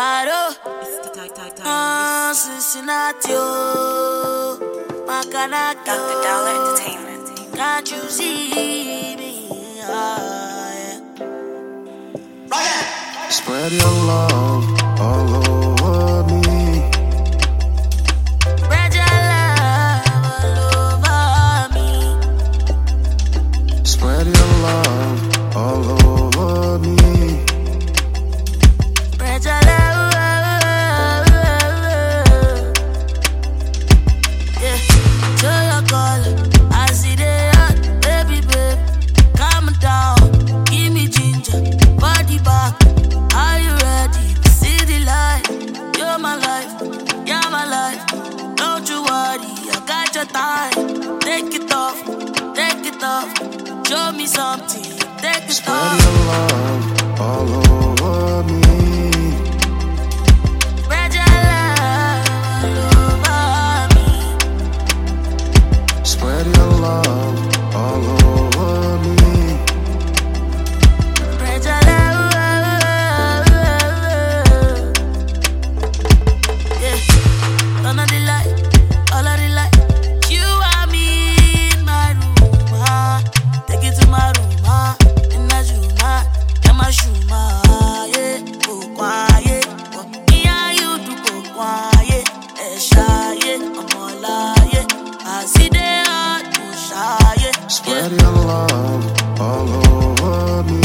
Paro, Cincinnati, Macanaki, Dr. Dollar Entertainment. Can't you see me? Spread your love all over me. Spread your love all over me. Spread your love all over me. Spread your love. Yeah, show your color. I see the hot, baby, baby. Calm down, give me ginger, body back. Are you ready? See the light. You're my life, you're my life. Don't you worry, I got your time. Take it off, take it off. Show me something, take it Spread off. your love all over me. Spread your love all over me. Spread your love all over me. Spread your love. Yeah, none of the light, all of the light. You and me in my room, take it to my room, in the room, in my room, yeah, go quiet. Me and you do go quiet, shy, I'm all yeah. I see the heart to shy, Spread your love all over me.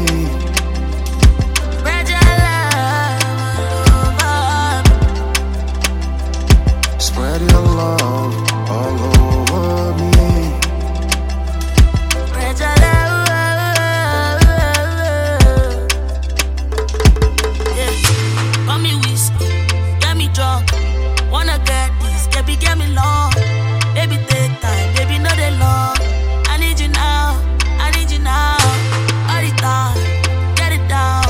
Spread your love all over me. Spread your love all over me. Spread your love. Yeah, call me whiskey, get me drunk. Wanna get this, get me long. Baby, take time, baby, no they long. I need you now, I need you now. All the time, get it down.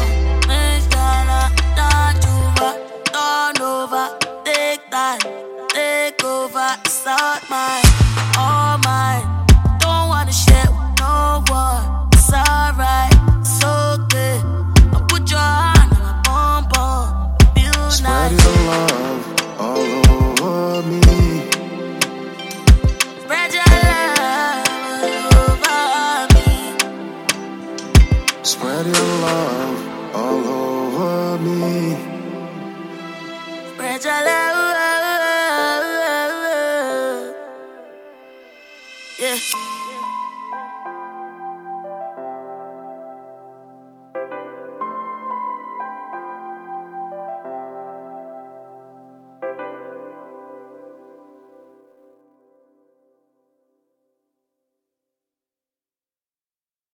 Turn over, take time, take over. It's not mine, all mine. Don't wanna share with no one. It's alright, it's okay. I put your hand on my bum bum, feel Spread nice. your love all over me. Spread your love all over me. Spread your love all over me.